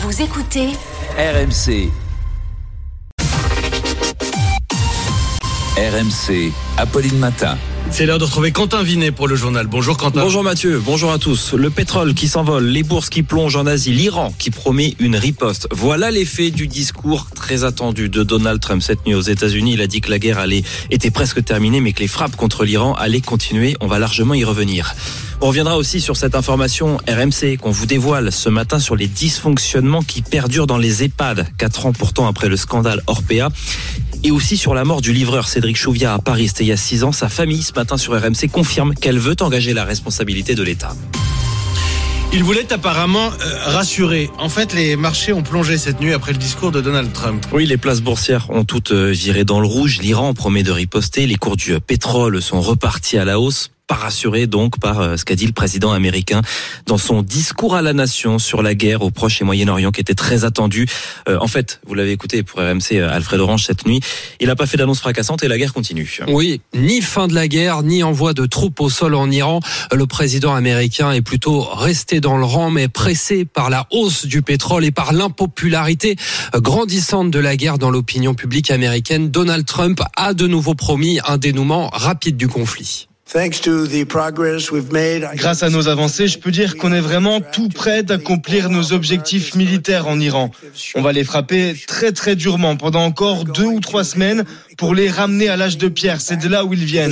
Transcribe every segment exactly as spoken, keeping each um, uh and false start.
Vous écoutez R M C. R M C, Apolline Matin. C'est l'heure de retrouver Quentin Vinet pour le journal. Bonjour Quentin. Bonjour Mathieu, bonjour à tous. Le pétrole qui s'envole, les bourses qui plongent en Asie, l'Iran qui promet une riposte. Voilà l'effet du discours très attendu de Donald Trump cette nuit aux États-Unis. Il a dit que la guerre allait, était presque terminée, mais que les frappes contre l'Iran allaient continuer. On va largement y revenir. On reviendra aussi sur cette information R M C qu'on vous dévoile ce matin sur les dysfonctionnements qui perdurent dans les EHPAD, quatre ans pourtant après le scandale Orpea. Et aussi sur la mort du livreur Cédric Chouviat à Paris, c'était il y a six ans. Sa famille, ce matin sur R M C, confirme qu'elle veut engager la responsabilité de l'État. Il voulait apparemment euh, rassurer. En fait, les marchés ont plongé cette nuit après le discours de Donald Trump. Oui, les places boursières ont toutes viré dans le rouge. L'Iran promet de riposter. Les cours du pétrole sont repartis à la hausse. Pas rassuré donc par ce qu'a dit le président américain dans son discours à la nation sur la guerre au Proche et Moyen-Orient qui était très attendu. Euh, en fait, vous l'avez écouté pour R M C, Alfred Orange cette nuit, il n'a pas fait d'annonce fracassante et la guerre continue. Oui, ni fin de la guerre, ni envoi de troupes au sol en Iran. Le président américain est plutôt resté dans le rang, mais pressé par la hausse du pétrole et par l'impopularité grandissante de la guerre dans l'opinion publique américaine. Donald Trump a de nouveau promis un dénouement rapide du conflit. Grâce à nos avancées, je peux dire qu'on est vraiment tout prêt d'accomplir nos objectifs militaires en Iran. On va les frapper très très durement pendant encore deux ou trois semaines pour les ramener à l'âge de pierre. C'est de là où ils viennent.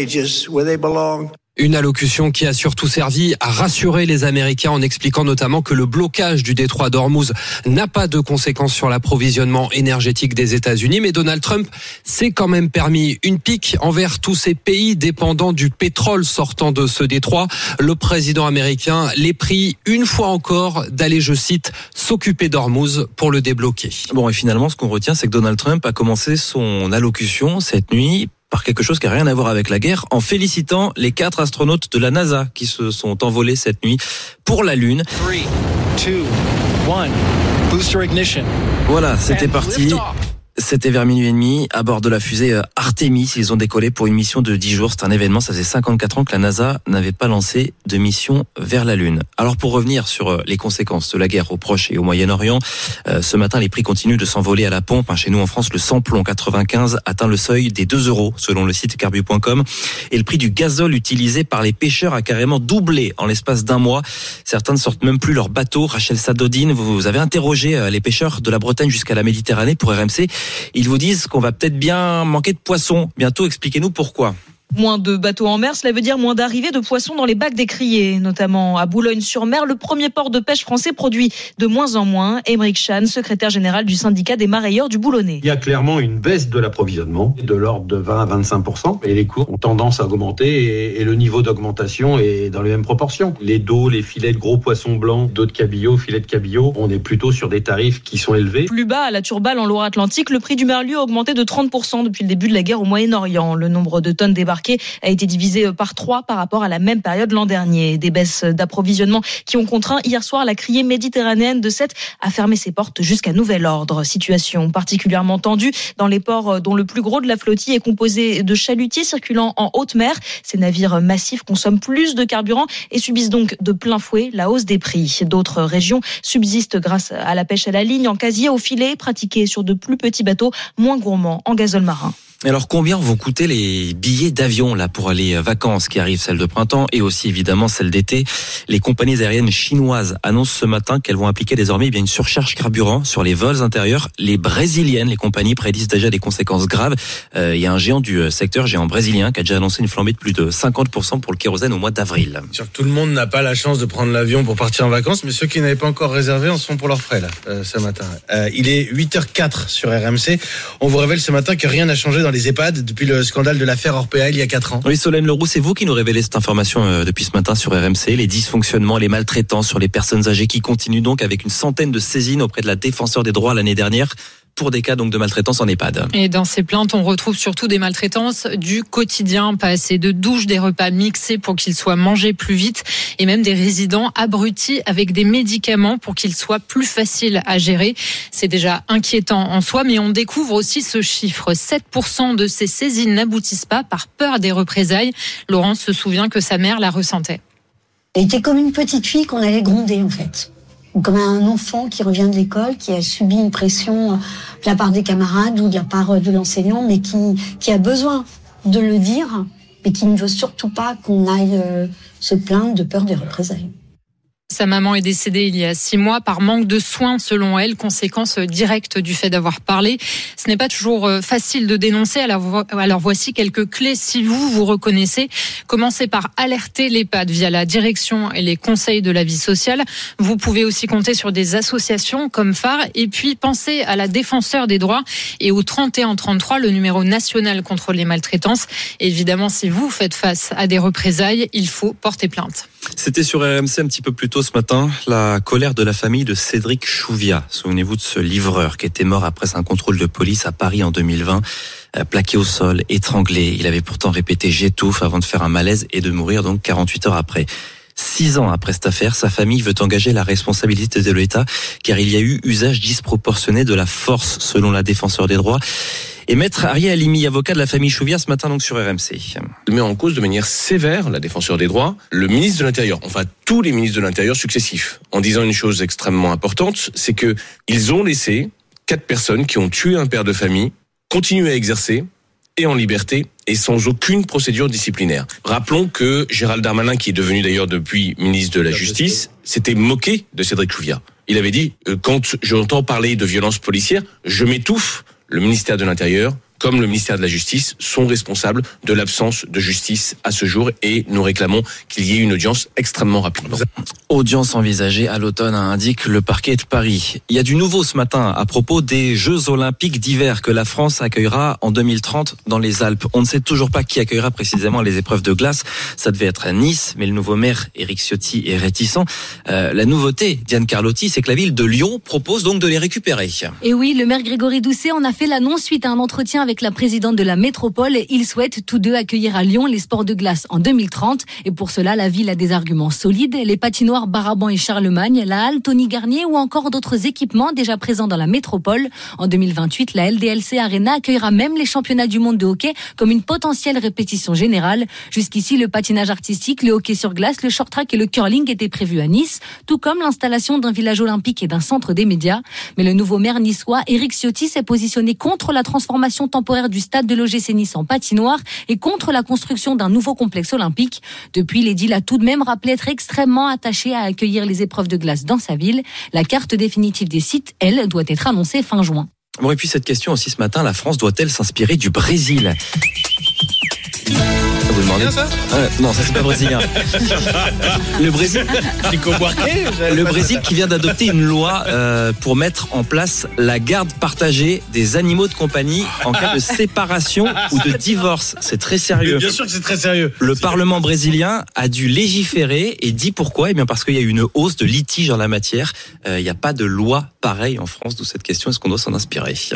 Une allocution qui a surtout servi à rassurer les Américains en expliquant notamment que le blocage du détroit d'Ormuz n'a pas de conséquences sur l'approvisionnement énergétique des États-Unis. Mais Donald Trump s'est quand même permis une pique envers tous ces pays dépendants du pétrole sortant de ce détroit. Le président américain les prie une fois encore d'aller, je cite, s'occuper d'Ormuz pour le débloquer. Bon, et finalement, ce qu'on retient, c'est que Donald Trump a commencé son allocution cette nuit par quelque chose qui n'a rien à voir avec la guerre, en félicitant les quatre astronautes de la NASA qui se sont envolés cette nuit pour la Lune. three, two, one, booster ignition. Voilà, c'était parti. C'était vers minuit et demi, à bord de la fusée Artemis. Ils ont décollé pour une mission de dix jours. C'est un événement, ça faisait cinquante-quatre ans que la NASA n'avait pas lancé de mission vers la Lune. Alors pour revenir sur les conséquences de la guerre au Proche et au Moyen-Orient, euh, ce matin les prix continuent de s'envoler à la pompe. Chez nous en France, le samplon quatre-vingt-quinze atteint le seuil des deux euros selon le site carbu point com. Et le prix du gazole utilisé par les pêcheurs a carrément doublé en l'espace d'un mois. Certains ne sortent même plus leur bateau. Rachel Sadodine, vous avez interrogé les pêcheurs de la Bretagne jusqu'à la Méditerranée pour R M C. Ils vous disent qu'on va peut-être bien manquer de poissons. Bientôt, expliquez-nous pourquoi. Moins de bateaux en mer, cela veut dire moins d'arrivées de poissons dans les bacs des criées, notamment à Boulogne-sur-Mer. Le premier port de pêche français produit de moins en moins. Émeric Chan, secrétaire général du syndicat des marailleurs du Boulonnais. Il y a clairement une baisse de l'approvisionnement de l'ordre de vingt à vingt-cinq pour cent et les cours ont tendance à augmenter et, et le niveau d'augmentation est dans les mêmes proportions. Les dos, les filets de gros poissons blancs, dos de cabillaud, filets de cabillaud, on est plutôt sur des tarifs qui sont élevés. Plus bas, à la Turballe en Loire-Atlantique, le prix du merlu a augmenté de trente pour cent depuis le début de la guerre au Moyen-Orient. Le nombre de tonnes débarquées a été divisé par trois par rapport à la même période l'an dernier. Des baisses d'approvisionnement qui ont contraint hier soir la criée méditerranéenne de Sète à fermer ses portes jusqu'à nouvel ordre. Situation particulièrement tendue dans les ports dont le plus gros de la flottille est composé de chalutiers circulant en haute mer. Ces navires massifs consomment plus de carburant et subissent donc de plein fouet la hausse des prix. D'autres régions subsistent grâce à la pêche à la ligne, en casier, au filet, pratiquée sur de plus petits bateaux moins gourmands en gazole marin. Alors combien vont coûter les billets d'avion là pour les vacances qui arrivent, celles de printemps et aussi évidemment celles d'été? Les compagnies aériennes chinoises annoncent ce matin qu'elles vont appliquer désormais eh bien une surcharge carburant sur les vols intérieurs. Les brésiliennes, les compagnies prédisent déjà des conséquences graves. Euh, il y a un géant du secteur, géant brésilien, qui a déjà annoncé une flambée de plus de cinquante pour cent pour le kérosène au mois d'avril. Sûr que tout le monde n'a pas la chance de prendre l'avion pour partir en vacances, mais ceux qui n'avaient pas encore réservé en sont pour leurs frais là euh, ce matin. Euh, il est huit heures quatre sur R M C. On vous révèle ce matin que rien n'a changé dans les EHPAD depuis le scandale de l'affaire Orpea il y a quatre ans. Oui, Solène Leroux, c'est vous qui nous révélez cette information euh, depuis ce matin sur R M C. Les dysfonctionnements, les maltraitances sur les personnes âgées qui continuent donc avec une centaine de saisines auprès de la défenseure des droits l'année dernière pour des cas donc de maltraitance en EHPAD. Et dans ces plaintes, on retrouve surtout des maltraitances du quotidien, pas assez de douches, des repas mixés pour qu'ils soient mangés plus vite et même des résidents abrutis avec des médicaments pour qu'ils soient plus faciles à gérer. C'est déjà inquiétant en soi, mais on découvre aussi ce chiffre. sept pour cent de ces saisines n'aboutissent pas par peur des représailles. Laurence se souvient que sa mère la ressentait. Elle était comme une petite fille qu'on allait gronder en fait. ou comme un enfant qui revient de l'école, qui a subi une pression de la part des camarades ou de la part de l'enseignant, mais qui, qui a besoin de le dire, mais qui ne veut surtout pas qu'on aille euh, se plaindre de peur des représailles. Sa maman est décédée il y a six mois par manque de soins, selon elle, conséquence directe du fait d'avoir parlé. Ce n'est pas toujours facile de dénoncer, alors, alors voici quelques clés si vous vous reconnaissez. Commencez par alerter l'EHPAD via la direction et les conseils de la vie sociale. Vous pouvez aussi compter sur des associations comme Phare, et puis pensez à la défenseur des droits et au trente et un trente-trois, le numéro national contre les maltraitances. Et évidemment, si vous faites face à des représailles, il faut porter plainte. C'était sur R M C un petit peu plus tôt ce matin, la colère de la famille de Cédric Chouviat. Souvenez-vous de ce livreur qui était mort après un contrôle de police à Paris en deux mille vingt, plaqué au sol, étranglé. Il avait pourtant répété « j'étouffe » avant de faire un malaise et de mourir donc quarante-huit heures après. Six ans après cette affaire, sa famille veut engager la responsabilité de l'État car il y a eu usage disproportionné de la force selon la défenseur des droits. Et maître Ariel Halimi, avocat de la famille Chouviat, ce matin donc sur R M C. Il met en cause de manière sévère la défenseur des droits, le ministre de l'Intérieur, enfin tous les ministres de l'Intérieur successifs, en disant une chose extrêmement importante, c'est que ils ont laissé quatre personnes qui ont tué un père de famille continuer à exercer et en liberté et sans aucune procédure disciplinaire. Rappelons que Gérald Darmanin, qui est devenu d'ailleurs depuis ministre de la Justice, s'était moqué de Cédric Chouviat. Il avait dit euh, quand j'entends parler de violence policière, je m'étouffe. Le ministère de l'Intérieur, comme le ministère de la Justice, sont responsables de l'absence de justice à ce jour et nous réclamons qu'il y ait une audience extrêmement rapidement. Audience envisagée à l'automne, indique le parquet de Paris. Il y a du nouveau ce matin à propos des Jeux Olympiques d'hiver que la France accueillera en deux mille trente dans les Alpes. On ne sait toujours pas qui accueillera précisément les épreuves de glace. Ça devait être à Nice, mais le nouveau maire Éric Ciotti est réticent. Euh, la nouveauté, Diane Carlotti, c'est que la ville de Lyon propose donc de les récupérer. Et oui, le maire Grégory Doucet en a fait l'annonce suite à un entretien avec la présidente de la métropole. Ils souhaitent tous deux accueillir à Lyon les sports de glace en deux mille trente. Et pour cela, la ville a des arguments solides. Les patinoires Baraban et Charlemagne, la halle Tony Garnier ou encore d'autres équipements déjà présents dans la métropole. En deux mille vingt-huit, la L D L C Arena accueillera même les championnats du monde de hockey comme une potentielle répétition générale. Jusqu'ici, le patinage artistique, le hockey sur glace, le short track et le curling étaient prévus à Nice, tout comme l'installation d'un village olympique et d'un centre des médias. Mais le nouveau maire niçois, Éric Ciotti, s'est positionné contre la transformation temporaire du stade de l'O G C Nice en patinoire et contre la construction d'un nouveau complexe olympique. Depuis, l'édile a tout de même rappelé être extrêmement attaché à accueillir les épreuves de glace dans sa ville. La carte définitive des sites, elle, doit être annoncée fin juin. Bon, et puis cette question aussi ce matin, la France doit-elle s'inspirer du Brésil ? Vous demandez ça euh, Non, ça c'est pas brésilien. Le Brésil, le Brésil qui vient d'adopter une loi euh, pour mettre en place la garde partagée des animaux de compagnie en cas de séparation ou de divorce. C'est très sérieux. Mais bien sûr que c'est très sérieux. Le Parlement brésilien a dû légiférer et dit pourquoi ? Eh bien parce qu'il y a eu une hausse de litiges en la matière. Euh, il n'y a pas de loi pareille en France, d'où cette question, est-ce qu'on doit s'en inspirer ?